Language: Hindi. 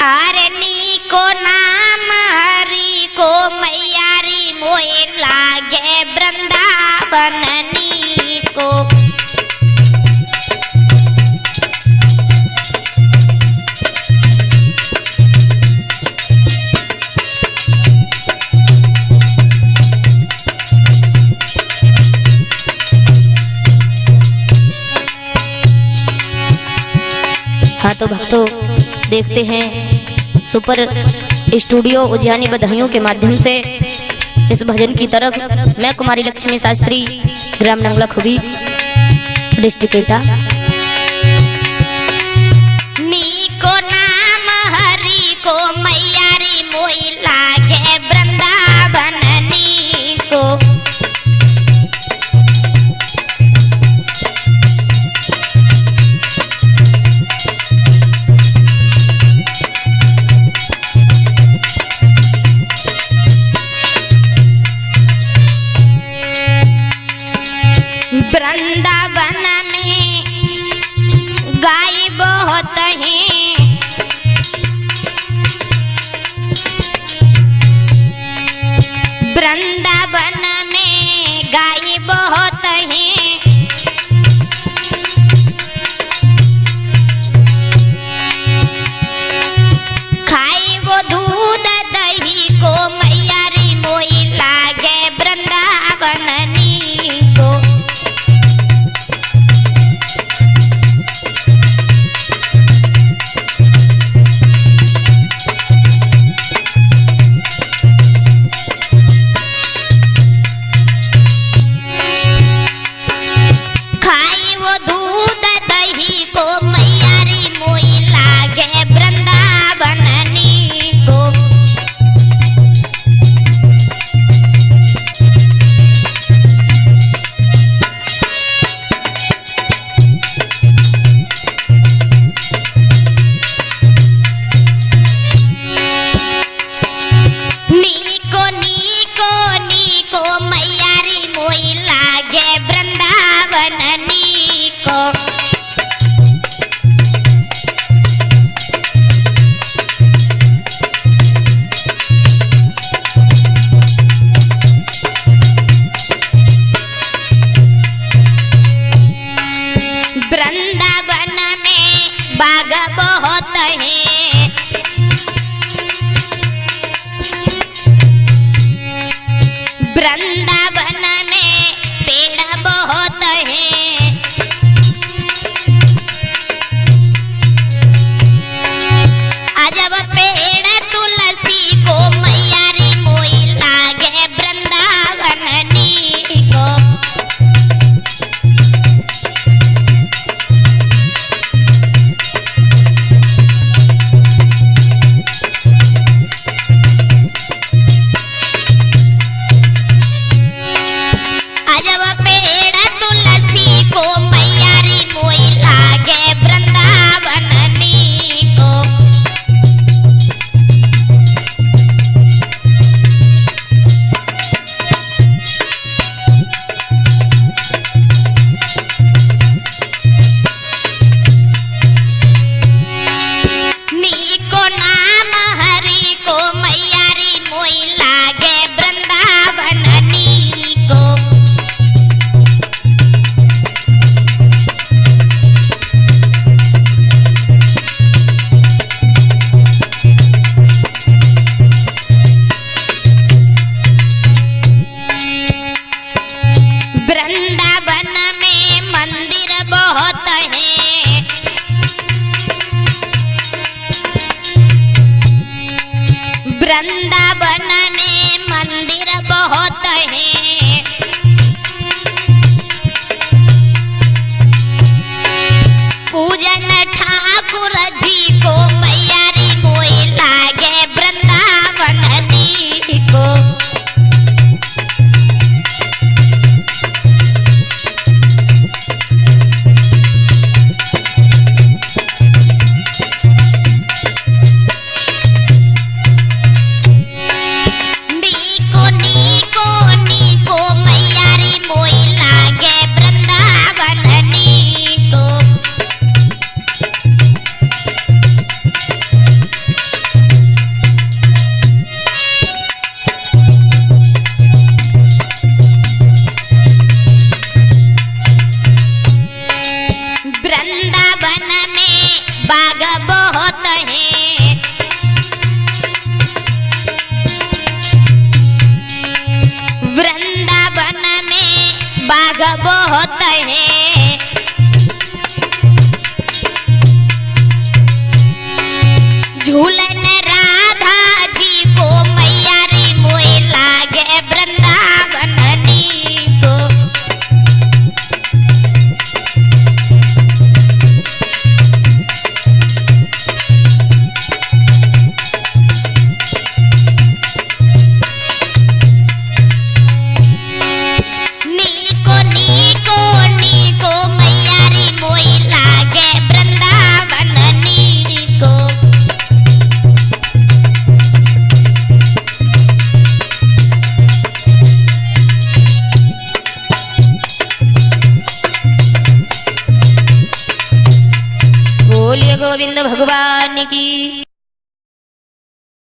आरनी को नाम हरि को मैयारी मोए लागे वृंदावननी को। हाँ तो भक्तों देखते हैं सुपर स्टूडियो उज्जैनी बधाइयों के माध्यम से इस भजन की तरफ मैं कुमारी लक्ष्मी शास्त्री ग्राम नंगला खुबी डिस्ट्रिक्ट एटा। नी को नाम हरि को मैयारी मोई लागे वृंदावननी को। वृंदावन में गाय बहुत हैं, वृंदावन में गाय बहुत हैं। खाई वो दूध दही को मैयारी मोई लागे वृंदावननी को। वृंदावन में बाग बहुत हैं, वृंदावन में पेड़ बहुत हैं। अजब पेड़ तुलसी को मैयारी मोई लागे वृंदावननी को। वृंदावन में मंदिर बहुत हैं, वृंदावन में मंदिर बहुत हैं। पूजन ठाकुर जी को मैयारी मोई लागे वृंदावननी को। नी को बोलिए गोविंद भगवान की।